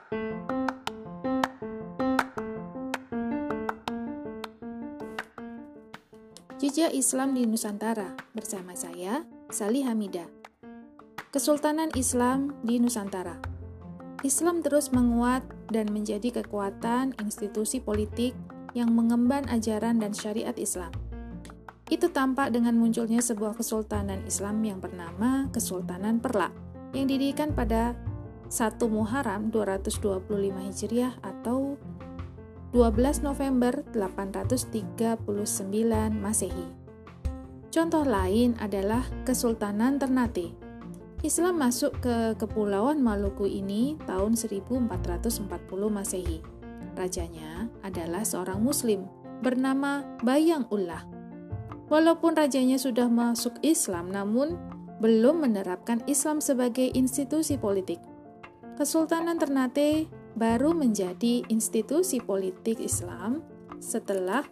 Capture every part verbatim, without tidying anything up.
Jejak Islam di Nusantara bersama saya, Sally Hamidah. Kesultanan Islam di Nusantara. Islam terus menguat dan menjadi kekuatan institusi politik yang mengemban ajaran dan syariat Islam. Itu tampak dengan munculnya sebuah kesultanan Islam yang bernama Kesultanan Perla, yang didirikan pada satu Muharram dua ratus dua puluh lima Hijriah atau dua belas November delapan ratus tiga puluh sembilan Masehi. Contoh lain adalah Kesultanan Ternate. Islam masuk ke Kepulauan Maluku ini tahun seribu empat ratus empat puluh Masehi. Rajanya adalah seorang Muslim bernama Bayang Ullah. Walaupun rajanya sudah masuk Islam, namun belum menerapkan Islam sebagai institusi politik. Kesultanan Ternate baru menjadi institusi politik Islam setelah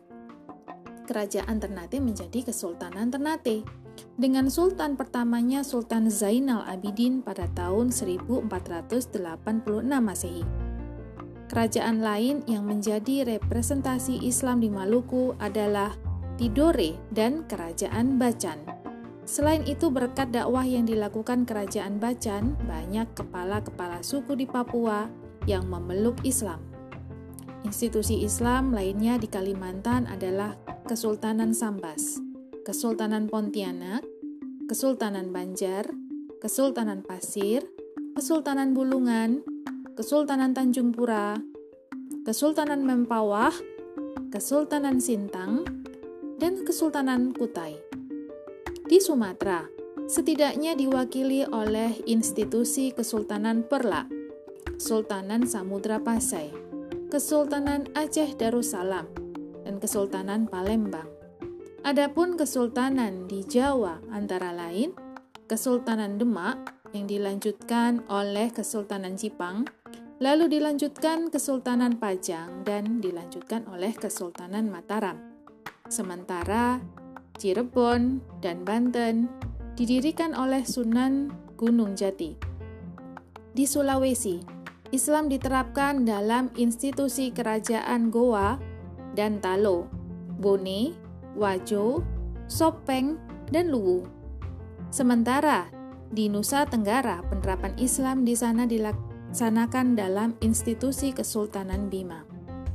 Kerajaan Ternate menjadi Kesultanan Ternate, dengan sultan pertamanya Sultan Zainal Abidin pada tahun seribu empat ratus delapan puluh enam Masehi. Kerajaan lain yang menjadi representasi Islam di Maluku adalah Tidore dan Kerajaan Bacan. Selain itu, berkat dakwah yang dilakukan Kerajaan Bacan, banyak kepala-kepala suku di Papua yang memeluk Islam. Institusi Islam lainnya di Kalimantan adalah Kesultanan Sambas, Kesultanan Pontianak, Kesultanan Banjar, Kesultanan Pasir, Kesultanan Bulungan, Kesultanan Tanjung Pura, Kesultanan Mempawah, Kesultanan Sintang, dan Kesultanan Kutai. Di Sumatera, setidaknya diwakili oleh institusi Kesultanan Perla, Kesultanan Samudra Pasai, Kesultanan Aceh Darussalam, dan Kesultanan Palembang. Adapun kesultanan di Jawa antara lain Kesultanan Demak yang dilanjutkan oleh Kesultanan Jipang, lalu dilanjutkan Kesultanan Pajang dan dilanjutkan oleh Kesultanan Mataram. Sementara Cirebon dan Banten didirikan oleh Sunan Gunung Jati. Di Sulawesi, Islam diterapkan dalam institusi kerajaan Goa dan Talo, Bone, Wajo, Sopeng, dan Luwu. Sementara di Nusa Tenggara, penerapan Islam di sana dilaksanakan dalam institusi Kesultanan Bima.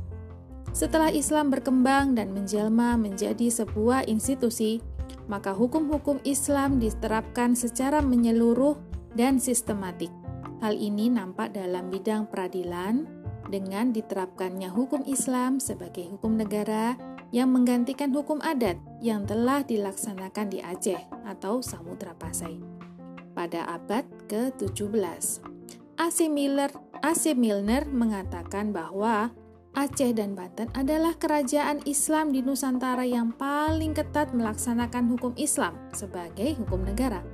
Setelah Islam berkembang dan menjelma menjadi sebuah institusi, maka hukum-hukum Islam diterapkan secara menyeluruh dan sistematik. Hal ini nampak dalam bidang peradilan dengan diterapkannya hukum Islam sebagai hukum negara yang menggantikan hukum adat yang telah dilaksanakan di Aceh atau Samudra Pasai pada abad ke tujuh belas. A C Miller, A C Milner mengatakan bahwa Aceh dan Banten adalah kerajaan Islam di Nusantara yang paling ketat melaksanakan hukum Islam sebagai hukum negara.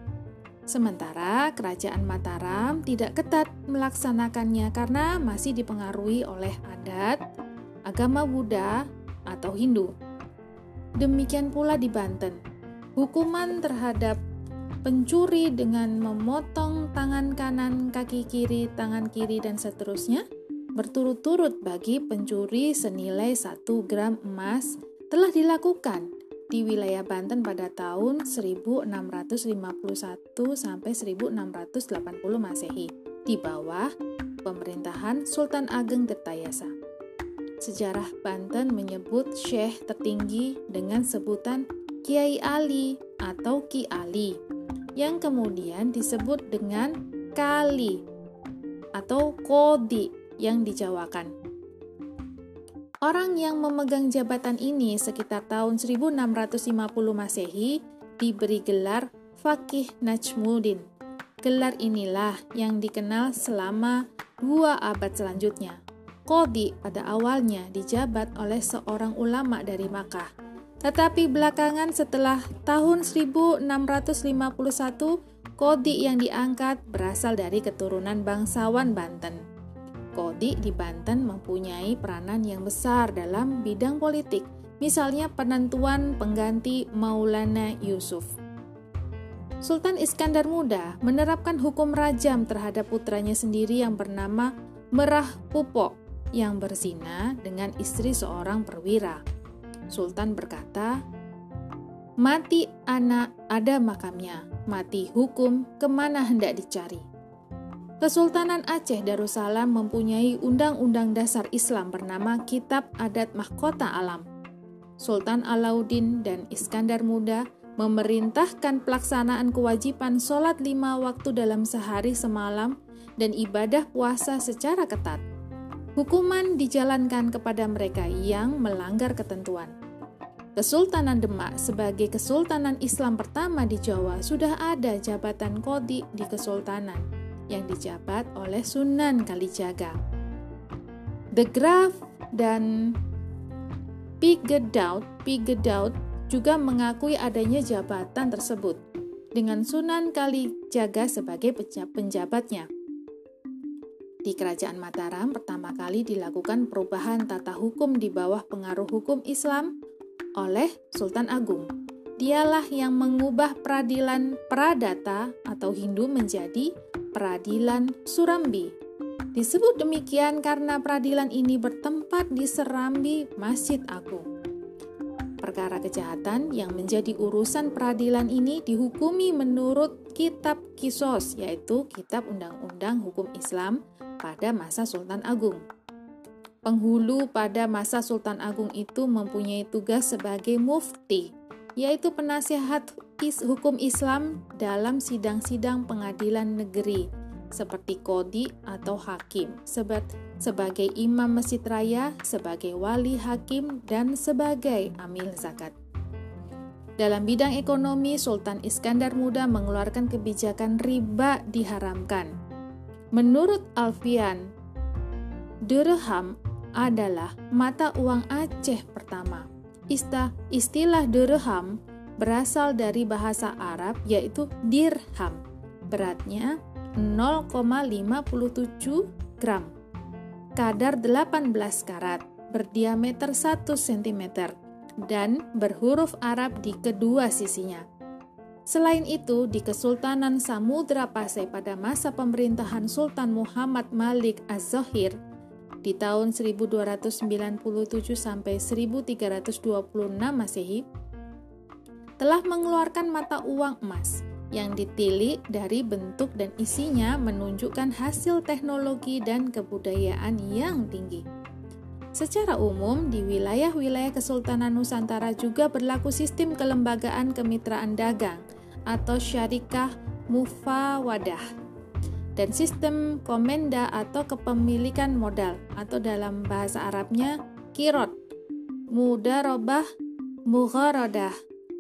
Sementara Kerajaan Mataram tidak ketat melaksanakannya karena masih dipengaruhi oleh adat, agama Buddha, atau Hindu. Demikian pula di Banten. Hukuman terhadap pencuri dengan memotong tangan kanan, kaki kiri, tangan kiri, dan seterusnya berturut-turut bagi pencuri senilai satu gram emas telah dilakukan di wilayah Banten pada tahun seribu enam ratus lima puluh satu sampai seribu enam ratus delapan puluh Masehi di bawah pemerintahan Sultan Ageng Tirtayasa. Sejarah Banten menyebut syekh tertinggi dengan sebutan Kiai Ali atau Ki Ali, yang kemudian disebut dengan Kali atau Kodi yang dijawakan. Orang yang memegang jabatan ini sekitar tahun seribu enam ratus lima puluh Masehi diberi gelar Faqih Najmuddin. Gelar inilah yang dikenal selama dua abad selanjutnya. Qodhi pada awalnya dijabat oleh seorang ulama dari Makkah, tetapi belakangan setelah tahun seribu enam ratus lima puluh satu, Qodhi yang diangkat berasal dari keturunan bangsawan Banten. Qodhi di Banten mempunyai peranan yang besar dalam bidang politik, misalnya penentuan pengganti Maulana Yusuf. Sultan Iskandar Muda menerapkan hukum rajam terhadap putranya sendiri yang bernama Merah Pupok yang berzina dengan istri seorang perwira. Sultan berkata, "Mati anak ada makamnya, mati hukum kemana hendak dicari." Kesultanan Aceh Darussalam mempunyai undang-undang dasar Islam bernama Kitab Adat Mahkota Alam. Sultan Alauddin dan Iskandar Muda memerintahkan pelaksanaan kewajiban sholat lima waktu dalam sehari semalam dan ibadah puasa secara ketat. Hukuman dijalankan kepada mereka yang melanggar ketentuan. Kesultanan Demak sebagai Kesultanan Islam pertama di Jawa sudah ada jabatan qadhi di kesultanan yang dijabat oleh Sunan Kalijaga. The Graaf dan Pigedaud, Pigedaud juga mengakui adanya jabatan tersebut dengan Sunan Kalijaga sebagai penjabatnya. Di Kerajaan Mataram pertama kali dilakukan perubahan tata hukum di bawah pengaruh hukum Islam oleh Sultan Agung. Dialah yang mengubah peradilan Pradata atau Hindu menjadi Peradilan Surambi. Disebut demikian karena peradilan ini bertempat di Serambi Masjid Agung. Perkara kejahatan yang menjadi urusan peradilan ini dihukumi menurut Kitab Qisas, yaitu Kitab Undang-Undang Hukum Islam pada masa Sultan Agung. Penghulu pada masa Sultan Agung itu mempunyai tugas sebagai mufti, yaitu penasihat is hukum Islam dalam sidang-sidang pengadilan negeri, seperti qadhi atau hakim, sebab sebagai imam masjid raya, sebagai wali hakim, dan sebagai amil zakat. Dalam bidang ekonomi, Sultan Iskandar Muda mengeluarkan kebijakan riba diharamkan. Menurut Alfian, dirham adalah mata uang Aceh pertama. Istilah dirham berasal dari bahasa Arab yaitu dirham. Beratnya nol koma lima tujuh gram. Kadar delapan belas karat, berdiameter satu sentimeter, dan berhuruf Arab di kedua sisinya. Selain itu, di Kesultanan Samudra Pasai pada masa pemerintahan Sultan Muhammad Malik Az-Zohir di tahun seribu dua ratus sembilan puluh tujuh sampai seribu tiga ratus dua puluh enam Masehi, telah mengeluarkan mata uang emas yang ditilik dari bentuk dan isinya menunjukkan hasil teknologi dan kebudayaan yang tinggi. Secara umum, di wilayah-wilayah Kesultanan Nusantara juga berlaku sistem kelembagaan kemitraan dagang atau syarikah mufawadah dan sistem komenda atau kepemilikan modal atau dalam bahasa Arabnya kirot, mudarobah, mugharadah.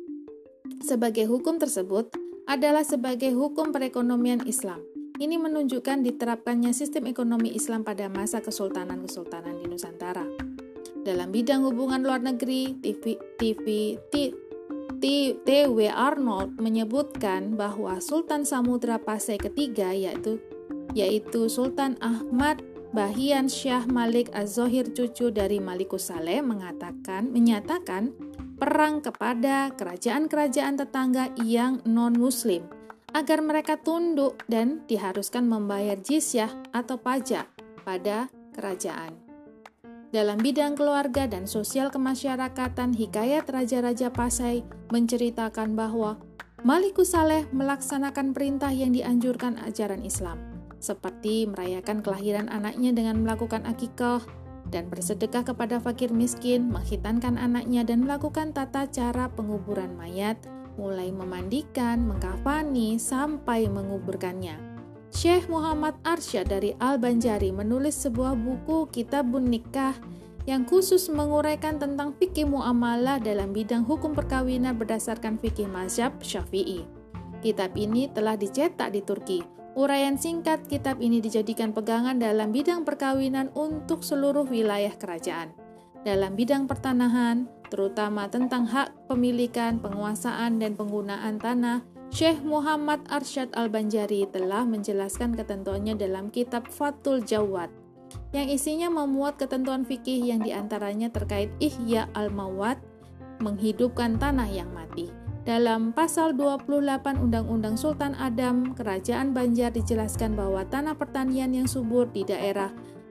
Sebagai hukum tersebut adalah sebagai hukum perekonomian Islam. Ini menunjukkan diterapkannya sistem ekonomi Islam pada masa kesultanan-kesultanan di Nusantara. Dalam bidang hubungan luar negeri, T V, T V, T, T, T W Arnold menyebutkan bahwa Sultan Samudra Pasai ketiga yaitu yaitu Sultan Ahmad Bahian Syah Malik Az-Zohir cucu dari Malikus Saleh mengatakan menyatakan perang kepada kerajaan-kerajaan tetangga yang non-muslim agar mereka tunduk dan diharuskan membayar jizyah atau pajak pada kerajaan. Dalam bidang keluarga dan sosial kemasyarakatan, hikayat Raja-Raja Pasai menceritakan bahwa Malikus Saleh melaksanakan perintah yang dianjurkan ajaran Islam, seperti merayakan kelahiran anaknya dengan melakukan akikah dan bersedekah kepada fakir miskin, mengkhitankan anaknya dan melakukan tata cara penguburan mayat, mulai memandikan, mengkafani, sampai menguburkannya. Syekh Muhammad Arsyad dari Al-Banjari menulis sebuah buku Kitabun Nikah yang khusus menguraikan tentang fikih muamalah dalam bidang hukum perkawinan berdasarkan fikih mazhab Syafi'i. Kitab ini telah dicetak di Turki. Uraian singkat kitab ini dijadikan pegangan dalam bidang perkawinan untuk seluruh wilayah kerajaan. Dalam bidang pertanahan, terutama tentang hak pemilikan, penguasaan, dan penggunaan tanah, Syekh Muhammad Arsyad Al-Banjari telah menjelaskan ketentuannya dalam kitab Fathul Jawad, yang isinya memuat ketentuan fikih yang diantaranya terkait Ihya al-Mawat, menghidupkan tanah yang mati. Dalam pasal dua puluh delapan Undang-Undang Sultan Adam, Kerajaan Banjar dijelaskan bahwa tanah pertanian yang subur di daerah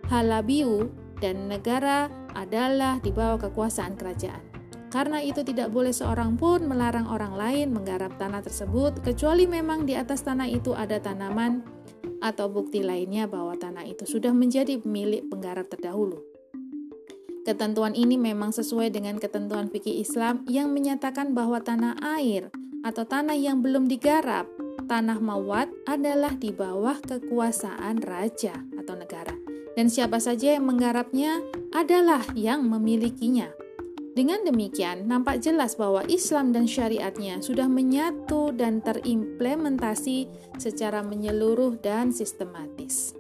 halabiu dan negara adalah di bawah kekuasaan kerajaan. Karena itu tidak boleh seorang pun melarang orang lain menggarap tanah tersebut kecuali memang di atas tanah itu ada tanaman atau bukti lainnya bahwa tanah itu sudah menjadi milik penggarap terdahulu. Ketentuan ini memang sesuai dengan ketentuan fikih Islam yang menyatakan bahwa tanah air atau tanah yang belum digarap, tanah mawat, adalah di bawah kekuasaan raja atau negara. Dan siapa saja yang menggarapnya adalah yang memilikinya. Dengan demikian, nampak jelas bahwa Islam dan syariatnya sudah menyatu dan terimplementasi secara menyeluruh dan sistematis.